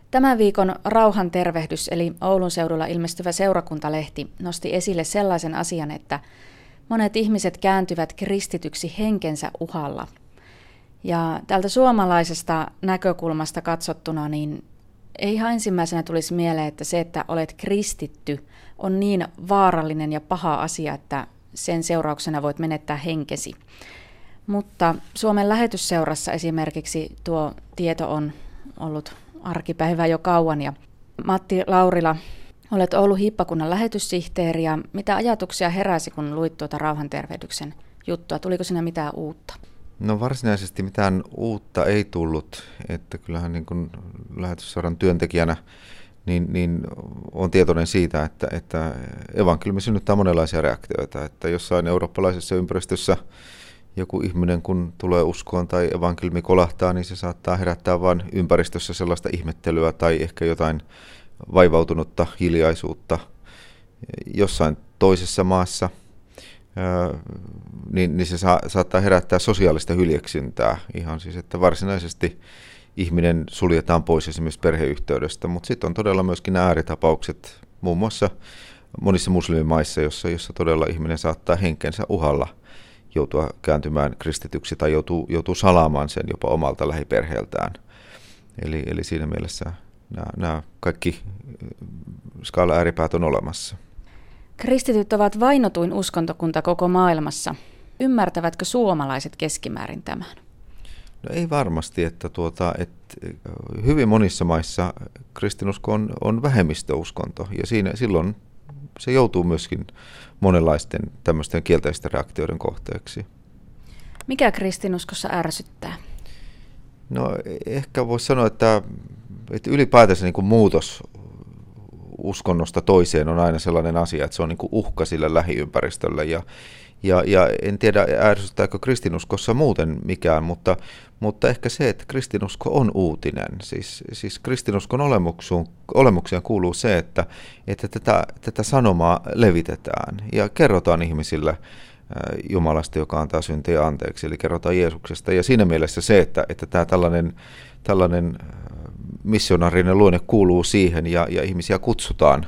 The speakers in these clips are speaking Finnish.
Tämän viikon Rauhantervehdys eli Oulun seudulla ilmestyvä seurakuntalehti nosti esille sellaisen asian, että monet ihmiset kääntyvät kristityksi henkensä uhalla. Ja tältä suomalaisesta näkökulmasta katsottuna, niin ei ihan ensimmäisenä tulisi mieleen, että se, että olet kristitty, on niin vaarallinen ja paha asia, että sen seurauksena voit menettää henkesi. Mutta Suomen Lähetysseurassa esimerkiksi tuo tieto on ollut arkipäivää jo kauan. Ja Matti Laurila, olet Oulun hiippakunnan lähetyssihteeri, ja mitä ajatuksia heräsi, kun luit tuota Rauhantervehdyksen juttua? Tuliko siinä mitään uutta? No varsinaisesti mitään uutta ei tullut, että kyllähän niin kuin Lähetysseuran työntekijänä niin on tietoinen siitä, että evankeliumi synnyttää monenlaisia reaktioita, että jossain eurooppalaisessa ympäristössä joku ihminen, kun tulee uskoon tai evankeliumi kolahtaa, niin se saattaa herättää vain ympäristössä sellaista ihmettelyä tai ehkä jotain vaivautunutta hiljaisuutta. Jossain toisessa maassa niin se saattaa herättää sosiaalista hyljeksyntää. Ihan siis, että varsinaisesti ihminen suljetaan pois esimerkiksi perheyhteydestä, mutta sitten on todella myöskin nämä ääritapaukset, muun muassa monissa muslimimaissa, jossa todella ihminen saattaa henkensä uhalla joutua kääntymään kristityksi tai joutuu salaamaan sen jopa omalta lähiperheeltään. Eli siinä mielessä nämä kaikki skaala ääripäät on olemassa. Kristityt ovat vainotuin uskontokunta koko maailmassa. Ymmärtävätkö suomalaiset keskimäärin tämän? No ei varmasti, että hyvin monissa maissa kristinusko on vähemmistöuskonto ja silloin se joutuu myöskin monenlaisten tämmöisten kielteisten reaktioiden kohteeksi. Mikä kristinuskossa ärsyttää? No ehkä voisi sanoa, että ylipäätänsä niin kuin muutos uskonnosta toiseen on aina sellainen asia, että se on niin kuin uhka sille lähiympäristölle ja en tiedä ärsyttääkö kristinuskossa muuten mikään, mutta ehkä se, että kristinusko on uutinen. Siis kristinuskon olemukseen kuuluu se, että tätä sanomaa levitetään ja kerrotaan ihmisille Jumalasta, joka antaa syntejä anteeksi, eli kerrotaan Jeesuksesta. Ja siinä mielessä se, että tämä tällainen missionaarinen luonne kuuluu siihen ja ihmisiä kutsutaan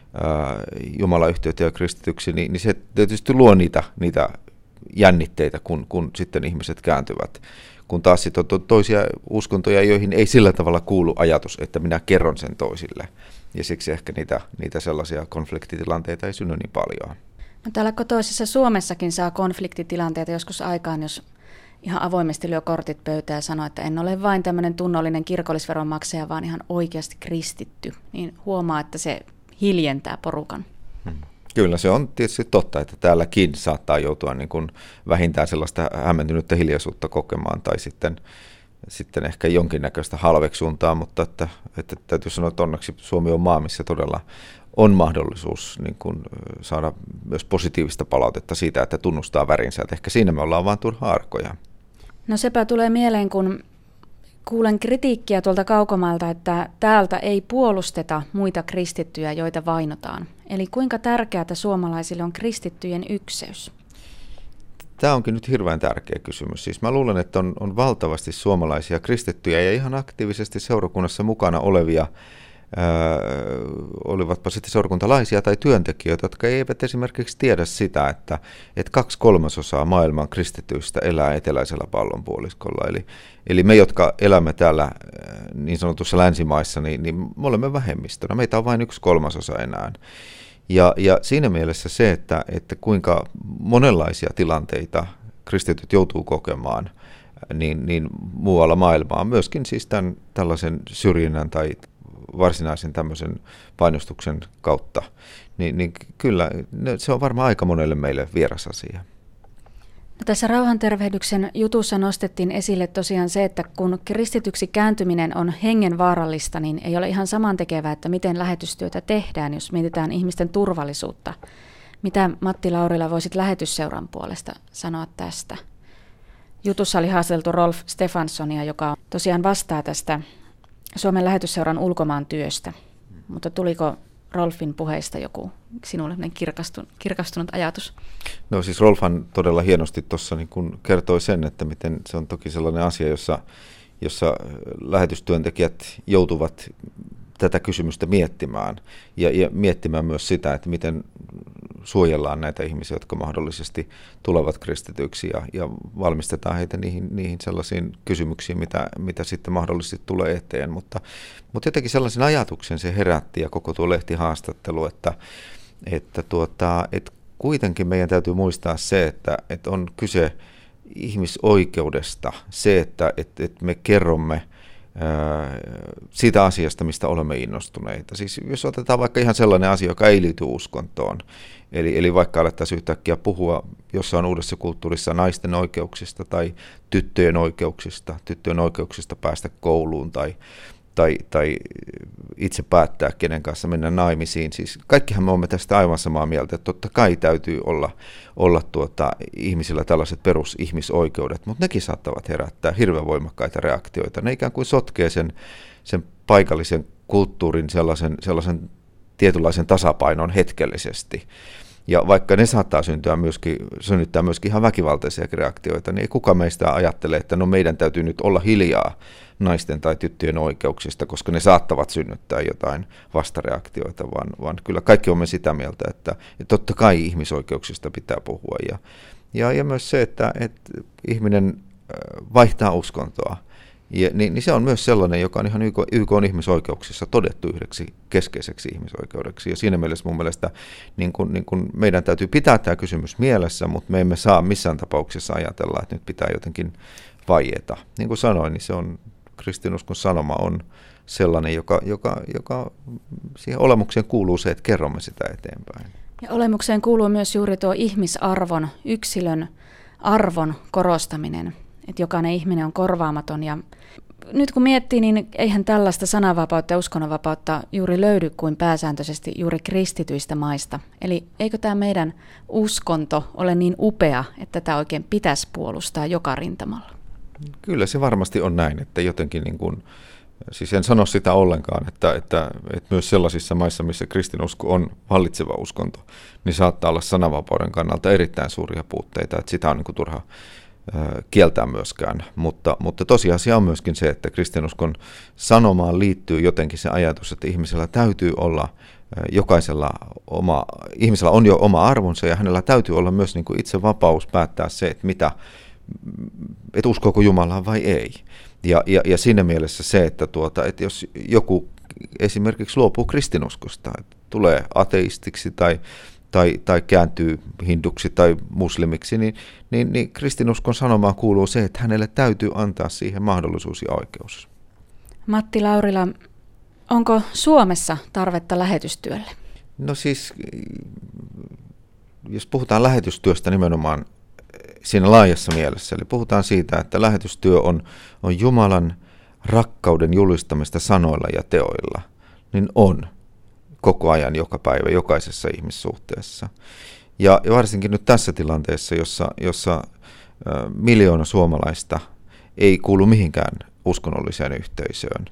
Jumalan yhteyteen ja kristityksi, niin se tietysti luo niitä jännitteitä, kun sitten ihmiset kääntyvät. Kun taas sitten on toisia uskontoja, joihin ei sillä tavalla kuulu ajatus, että minä kerron sen toisille. Ja siksi ehkä niitä sellaisia konfliktitilanteita ei synny niin paljon. No, täällä kotoisessa Suomessakin saa konfliktitilanteita joskus aikaan, jos ihan avoimesti lyö kortit pöytään ja sanoo, että en ole vain tämmöinen tunnollinen kirkollisveronmaksaja, vaan ihan oikeasti kristitty. Niin huomaa, että se hiljentää porukan. Kyllä se on tietysti totta, että täälläkin saattaa joutua niin kuin vähintään sellaista hämmentynyttä hiljaisuutta kokemaan tai sitten ehkä jonkinnäköistä halveksuntaa, mutta että täytyy sanoa, että onneksi Suomi on maa, missä todella on mahdollisuus niin kuin saada myös positiivista palautetta siitä, että tunnustaa värinsä. Että ehkä siinä me ollaan vaan turha arkoja. No sepä tulee mieleen, kun kuulen kritiikkiä tuolta kaukomalta, että täältä ei puolusteta muita kristittyjä, joita vainotaan. Eli kuinka tärkeää suomalaisille on kristittyjen ykseys? Tämä onkin nyt hirveän tärkeä kysymys. Siis mä luulen, että on valtavasti suomalaisia kristittyjä ja ihan aktiivisesti seurakunnassa mukana olevia, olivatpa sitten seurakuntalaisia tai työntekijöitä, jotka eivät esimerkiksi tiedä sitä, että 2/3 maailman kristityistä elää eteläisellä pallonpuoliskolla. Eli me, jotka elämme täällä niin sanotussa länsimaissa, niin me olemme vähemmistönä. Meitä on vain 1/3 enää. Ja siinä mielessä se, että kuinka monenlaisia tilanteita kristityt joutuu kokemaan, niin muualla maailmaa, myöskin siis tämän tällaisen syrjinnän tai varsinaisen tämmöisen painostuksen kautta, niin kyllä se on varmaan aika monelle meille vieras asia. No, tässä Rauhantervehdyksen jutussa nostettiin esille tosiaan se, että kun kristityksi kääntyminen on hengenvaarallista, niin ei ole ihan samantekevää, että miten lähetystyötä tehdään, jos mietitään ihmisten turvallisuutta. Mitä Matti Laurila voisit Lähetysseuran puolesta sanoa tästä? Jutussa oli haastateltu Rolf Stefanssonia, joka tosiaan vastaa tästä Suomen Lähetysseuran ulkomaan työstä, mutta tuliko Rolfin puheista joku sinulle kirkastunut ajatus? No siis Rolfhan todella hienosti tuossa niin kun kertoi sen, että miten se on toki sellainen asia, jossa lähetystyöntekijät joutuvat tätä kysymystä miettimään ja miettimään myös sitä, että miten suojellaan näitä ihmisiä, jotka mahdollisesti tulevat kristityiksi ja valmistetaan heitä niihin sellaisiin kysymyksiin, mitä sitten mahdollisesti tulee eteen. Mutta jotenkin sellaisen ajatuksen se herätti ja koko tuo lehtihaastattelu, että kuitenkin meidän täytyy muistaa se, että on kyse ihmisoikeudesta, se, että me kerromme siitä asiasta, mistä olemme innostuneita. Siis jos otetaan vaikka ihan sellainen asia, joka ei liity uskontoon, eli vaikka alettaisiin yhtäkkiä puhua jossain uudessa kulttuurissa naisten oikeuksista tai tyttöjen oikeuksista päästä kouluun tai itse päättää, kenen kanssa mennä naimisiin. Siis kaikkihan me olemme tästä aivan samaa mieltä, että totta kai täytyy olla ihmisillä tällaiset perusihmisoikeudet, mutta nekin saattavat herättää hirveän voimakkaita reaktioita. Ne ikään kuin sotkee sen paikallisen kulttuurin sellaisen tietynlaisen tasapainon hetkellisesti. Ja vaikka ne saattaa synnyttää myöskin ihan väkivaltaisia reaktioita, niin ei kukaan meistä ajattele, että no meidän täytyy nyt olla hiljaa naisten tai tyttöjen oikeuksista, koska ne saattavat synnyttää jotain vastareaktioita, vaan kyllä kaikki olemme sitä mieltä, että totta kai ihmisoikeuksista pitää puhua. Ja myös se, että ihminen vaihtaa uskontoa, niin se on myös sellainen, joka on ihan YK:n ihmisoikeuksissa todettu yhdeksi keskeiseksi ihmisoikeudeksi. Ja siinä mielessä mun mielestä niin kun meidän täytyy pitää tämä kysymys mielessä, mutta me emme saa missään tapauksessa ajatella, että nyt pitää jotenkin vaieta. Niin kuin sanoin, niin se on kristinuskon sanoma on sellainen, joka siihen olemukseen kuuluu se, että kerromme sitä eteenpäin. Ja olemukseen kuuluu myös juuri tuo ihmisarvon, yksilön arvon korostaminen, että jokainen ihminen on korvaamaton. Ja nyt kun miettii, niin eihän tällaista sananvapautta ja uskonnonvapautta juuri löydy kuin pääsääntöisesti juuri kristityistä maista. Eli eikö tämä meidän uskonto ole niin upea, että tätä oikein pitäisi puolustaa joka rintamalla? Kyllä se varmasti on näin, että jotenkin siis en sano sitä ollenkaan, että myös sellaisissa maissa, missä kristinusko on vallitseva uskonto, niin saattaa olla sananvapauden kannalta erittäin suuria puutteita, että sitä on turha kieltää myöskään, mutta tosiasia on myöskin se, että kristinuskon sanomaan liittyy jotenkin se ajatus, että ihmisellä täytyy olla ihmisellä on jo oma arvonsa ja hänellä täytyy olla myös itse vapaus päättää se, että uskoako Jumalaan vai ei. Ja siinä mielessä se, että jos joku esimerkiksi luopuu kristinuskosta, että tulee ateistiksi tai kääntyy hinduksi tai muslimiksi, niin kristinuskon sanomaan kuuluu se, että hänelle täytyy antaa siihen mahdollisuus ja oikeus. Matti Laurila, onko Suomessa tarvetta lähetystyölle? No siis, jos puhutaan lähetystyöstä nimenomaan siinä laajassa mielessä, eli puhutaan siitä, että lähetystyö on Jumalan rakkauden julistamista sanoilla ja teoilla, niin on koko ajan, joka päivä, jokaisessa ihmissuhteessa. Ja varsinkin nyt tässä tilanteessa, jossa miljoona suomalaista ei kuulu mihinkään uskonnolliseen yhteisöön,